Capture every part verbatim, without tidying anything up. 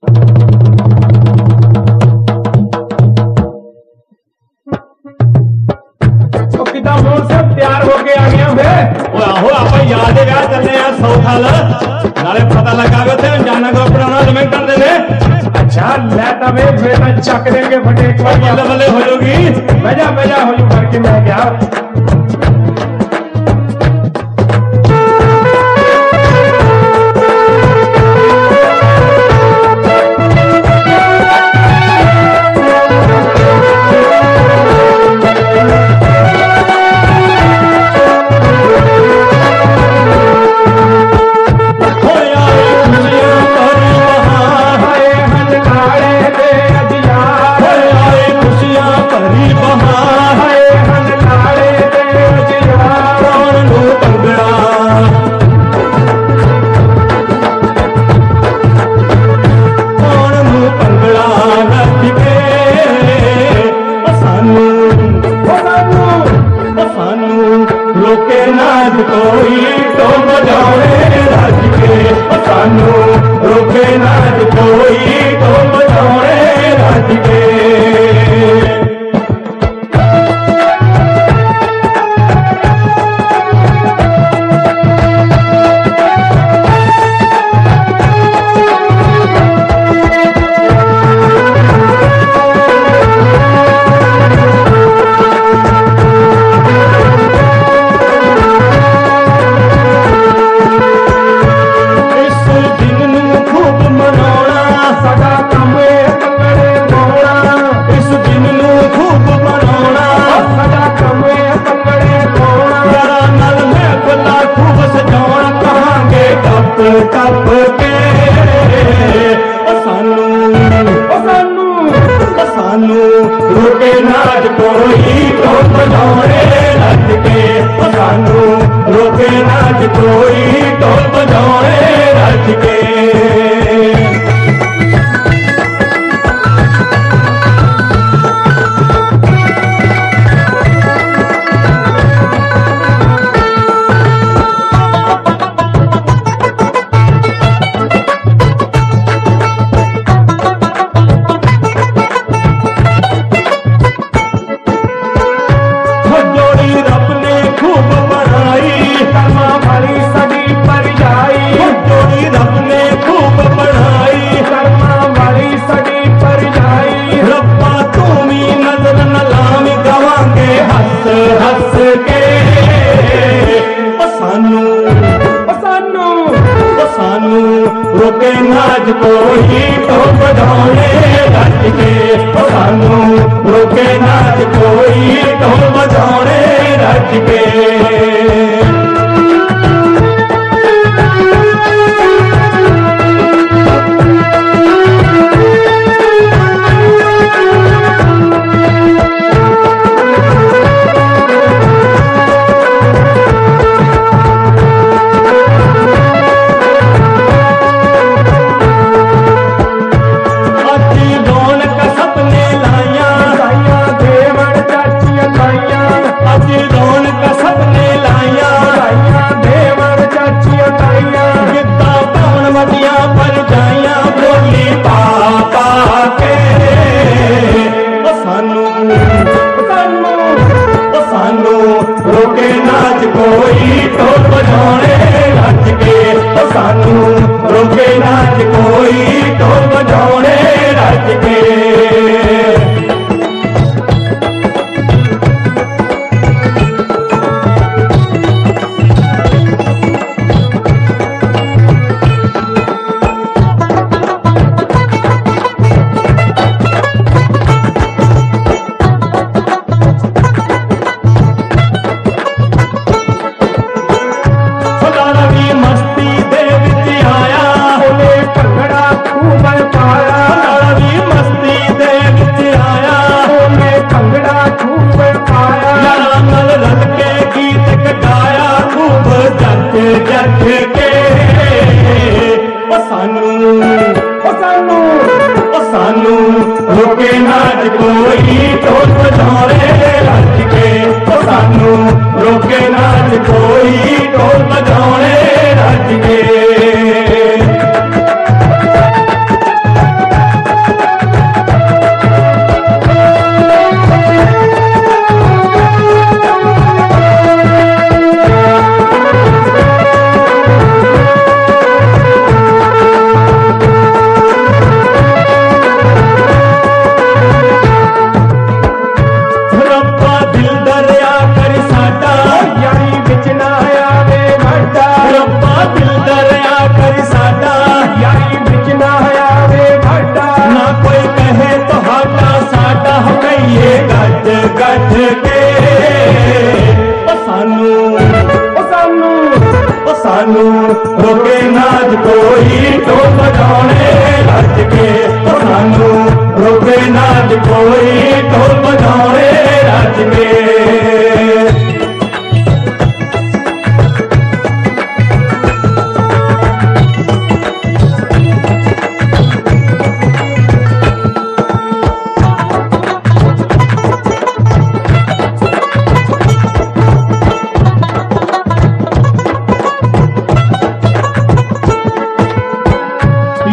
ਤਿਆਰ ਹੋ ਕੇ ਆ ਗਿਆ ਵੇ ਓਏ ਆਹੋ ਆਪਾਂ ਯਾਰ ਦੇ ਵਿਆਹ ਚੱਲੇ ਆ ਸੌ ਸਾਲ ਨਾਲੇ ਪਤਾ ਲੱਗਾ ਵੇ ਤੇ ਜਾਨਾ ਕੋ ਬਣਾਉਣਾ ਜਿਵੇਂ ਕਰਦੇ ਨੇ ਅੱਛਾ ਲੈ ਤਾਂ ਵੇ ਫੇਰ ਤਾਂ ਚੱਕ ਦੇਂਗੇ ਫਟੇ ਇੱਕ ਵਾਰ ਬੱਲੇ ਬੱਲੇ ਹੋ ਜਾਊਗੀ ਮਜ਼ਾ ਮਜ਼ਾ ਹੋ ਜੂ ਕਰਕੇ ਮੈਂ ਗਿਆ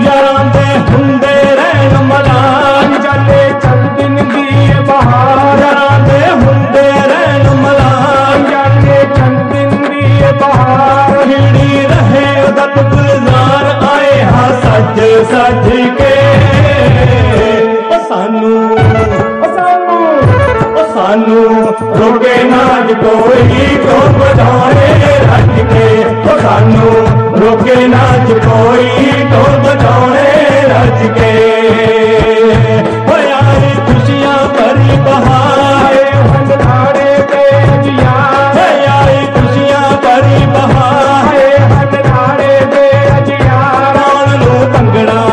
ਯਾਰਾਂ ਦੇ ਹੁੰਦੇ ਰਹਿਣ ਮਲਾਲ ਚੱਲੇ ਚੰਦਨ ਦੀ ਬਹਾਰ ਯਾਰਾਂ ਦੇ ਹੁੰਦੇ ਰਹਿਣ ਮਲਾਲ ਚੱਲੇ ਚੰਦਨ ਦੀ ਬਹਾਰ ਖਿੜੀ ਰਹੇ ਉਦਤ ਗੁਲਜ਼ਾਰ ਆਏ ਹਾਂ ਸੱਜ ਸੱਜ ਕੇ ਉਹ ਸਾਨੂੰ ਉਹ ਸਾਨੂੰ ਉਹ ਸਾਨੂੰ ਰੋਕੇ ਨਾ ਅੱਜ ਕੋਈ ਢੋਲ ਵਜਾਉਣੇ ਰੱਜ ਕੇ ਉਹ ਸਾਨੂੰ ਰੋਕੇ ਨਾ ਅੱਜ ਕੋਈ ਢੋਲ ਵਜਾਉਣੇ ਰੱਜ ਕੇ ਓ ਯਾਰੀ ਖੁਸ਼ੀਆਂ ਭਰੀ ਬਹਾਰ ਹੰਡਾੜੇ ਤੇ ਅਜਿਆਰ ਓ ਯਾਰੀ ਖੁਸ਼ੀਆਂ ਭਰੀ ਬਹਾਰ ਹੰਡਾੜੇ ਤੇ ਅਜਿਆਰ ਪਾਉਣ ਨੂੰ ਭੰਗੜਾ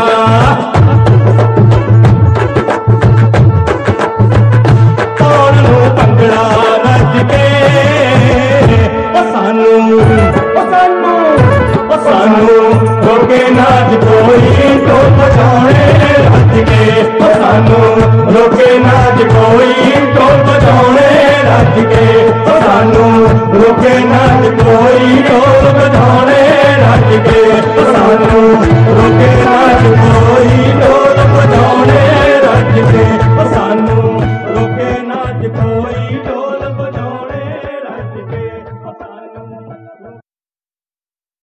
ਪਾਉਣ ਨੂੰ ਭੰਗੜਾ ਰੱਜ ਕੇ ਓ ਸਾਨੂੰ ਉਹ ਸਾਨੂੰ ਉਹ ਸਾਨੂੰ ਰੋਕੇ ਨਾ ਅੱਜ ਕੋਈ ਢੋਲ ਵਜਾਉਣੇ ਰੱਜ ਕੇ ਉਹ ਸਾਨੂੰ ਰੋਕੇ ਨਾ ਅੱਜ ਕੋਈ ਢੋਲ ਵਜਾਉਣੇ ਰੱਜ ਕੇ